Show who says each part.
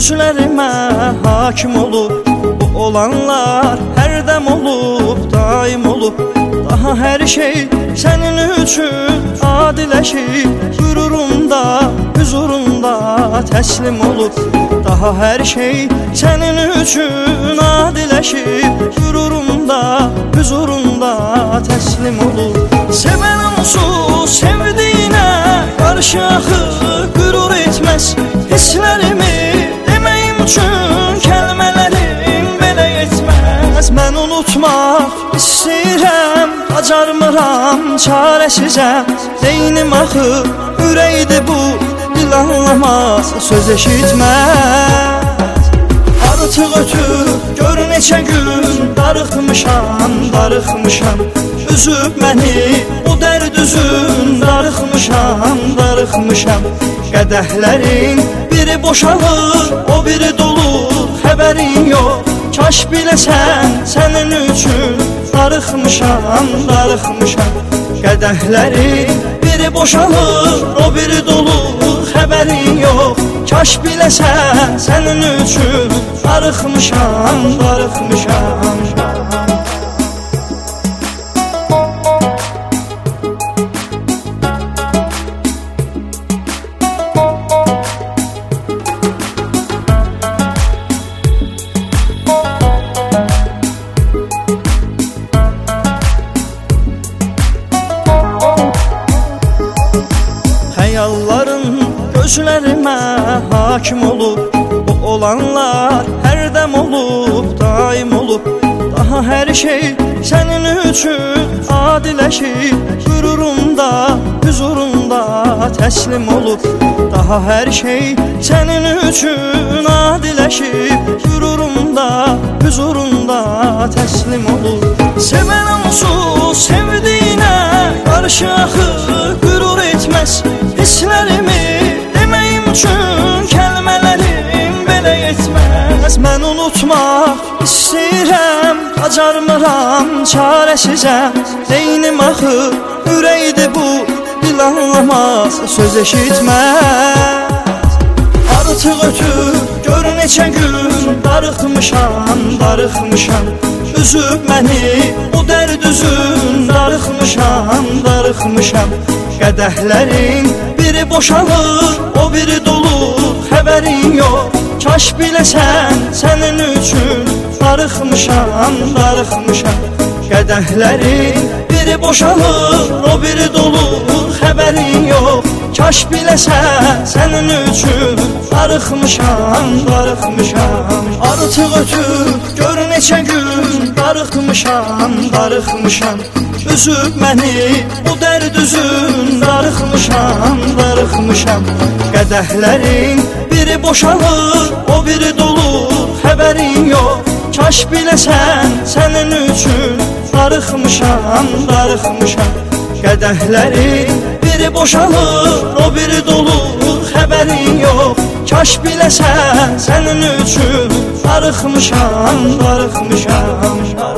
Speaker 1: gözlərimə hakim olub. Bu olanlar hərdəm olub, daim olub. Daha hər şey sənin üçün adiləşib, qürurumda, huzurunda təslim olub. Daha hər şey sənin üçün adiləşib, qürurumda, huzurunda təslim olub. Sevən onsuz sevdiyinə qarşı axı qürur etməz. Hisslərimi deməyim üçün kəlmələrim belə yetməz. Mən unutmaq istəyirəm, bacarmıram, çarəsizəm. Deynim axı ürəkdir bu, dil anlamaz, söz eşitməz. Artıq ötüb gör neçə gün, darıxmışam, darıxmışam. Üzüb məni bu dərd üzün, darıxmışam, darıxmışam. Qədəhlərin biri boşalır, o biri dolur, xəbərin yox. Kaş biləsən, sənin üçün darıxmışam, darıxmışam. Qədəhlərin biri boşalır, o biri dolur, xəbərin yox. Kaş biləsən, sənin üçün darıxmışam, darıxmışam. Xəyalların gözlərimə hakim olub. Bu olanlar hərdəm olub, daim olub. Daha hər şey sənin üçün adiləşib, qürurumda, huzurunda təslim olub. Daha hər şey sənin üçün adiləşib, qürurumda, huzurunda təslim olub. Sevən onsuz sevdiyinə qarşı axı qürur etməz. Hisslərimi deməyim üçün kəlmələrim belə yetməz. Mən unutmaq istəyirəm, bacarmıram, çarəsizəm. Deynim axı ürəkdir bu, dil anlamaz, söz eşitməz. Artıq ötüb gör neçə gün, darıxmışam, darıxmışam. Üzüb məni bu dərd üzün, darıxmışam, darıxmışam. Qədəhlərin biri boşalır, o biri dolur, xəbərin yox. Kaş biləsən, sənin üçün darıxmışam, darıxmışam. Qədəhlərin biri boşalır, o biri dolur, xəbərin yox. Kaş biləsən, sənin üçün darıxmışam, darıxmışam. Artıq ötüb gör neçə gün, darıxmışam, darıxmışam. Üzüb məni bu dərd üzün, darıxmışam, darıxmışam. Qədəhlərin biri boşalır, o biri dolur, xəbərin yox. Kaş biləsən, sənin üçün darıxmışam, darıxmışam. Qədəhlərin biri boşalır, o biri dolur, xəbərin yox. Kaş biləsən, sənin üçün darıxmışam, darıxmışam.